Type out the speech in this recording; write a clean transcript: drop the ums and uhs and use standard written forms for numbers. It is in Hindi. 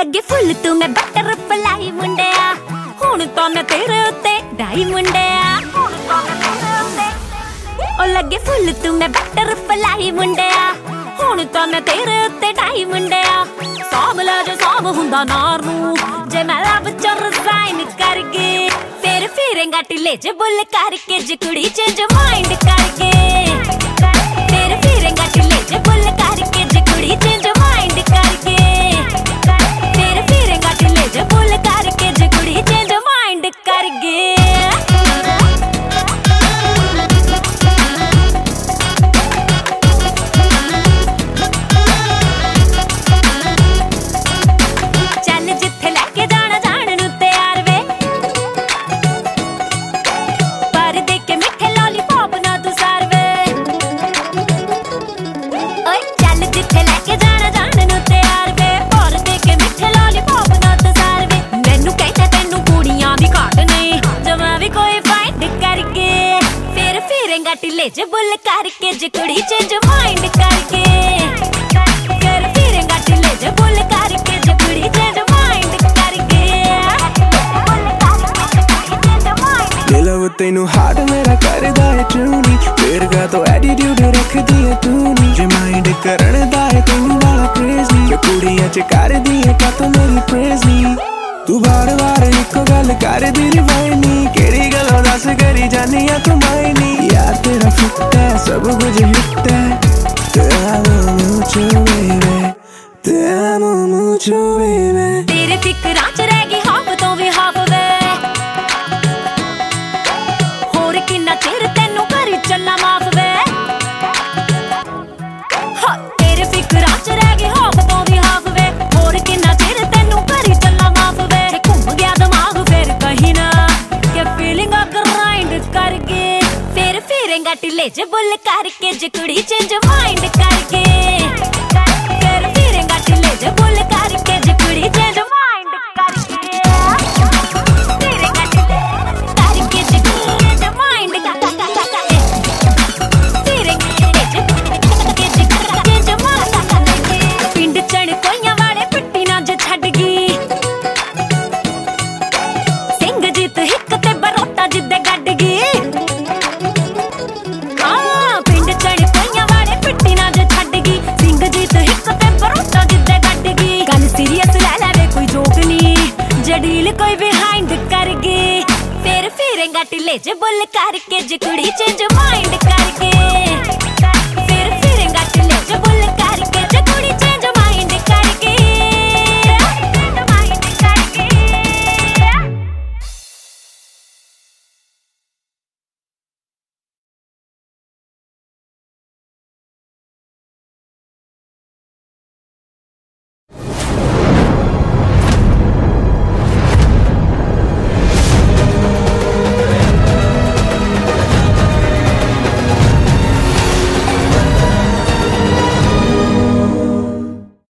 लगे फुल तू मैं बटरफ्लाई मुंडिया, हुण तो मैं तेरे उत्ते डाई मुंडिया। ओ लगे फुल तू मैं बटरफ्लाई मुंडिया, हुण तो मैं तेरे उत्ते डाई मुंडिया। साब ला जो साब हुंदा नार नू, जे मैं लब च रिजाइन करके फिर फिरेंगा टिले च बुल करके, जे कुड़ी चेंज माइंड करके फिर फिरेंगा टिले च बुल करके, जे कुड़ी चेंज माइंड करके फिर फिरेंगा टिले च बुल करके, जे कुड़ी चेंज माइंड करके। टिले च बुल करके, जे कुड़ी चेंज माइंड करके फिर फिरेंगा टिले च बुल करके, जे कुड़ी चेंज माइंड करके। लव तेनू हार्ट मेरा करदा है ट्यूनी, फिर का तो एटीट्यूड रख दिया तूनी। जे माइंड करन दा है तेनू वाला क्रेज नी, कुड़ियां च कर दी है का तो मेरी प्रेज नी। तू बार बार इको गल कर दी रिवाइनी, केड़ी गल्लों दस करी जानी आ तू मायनी। यार तेरा फिट है सब कुछ हिट है, te amo mucho baby, te amo mucho baby। तेरे फिकरां च रह गई हाफ तो भी हाफ वे, होर किन्ना चिर तेनू करी चलना माफ वे। तेरे फिकरां च रह गई हाफ तो भी हाफ वे, होर किन्ना चिर तेनू करी चलना माफ वे। घूम गया दिमाग फिर कहीं ना के फीलिंग ग्राइंड करके फिर फिरेंगा टिले च बुल करके, जे कुड़ी चेंज माइंड करके फिर फिरेंगा टिले च बुल करके, जे कुड़ी चेंज माइंड करके फिरेंगा टिले करके, जे कुड़ी चेंज माइंड करके फिरेंगा टिले च करके, जे कुड़ी चेंज माइंड करके। पिंड चण कोइयां वाले पिट्टी ना जे छड्ड गई, सिंह जीत हिक ते बरोटा जिद्दे गड्ड गई। डील कोई बिहाइंड कर गई फिर फिरेंगा टिले च बुल करके, जे कुड़ी चेंज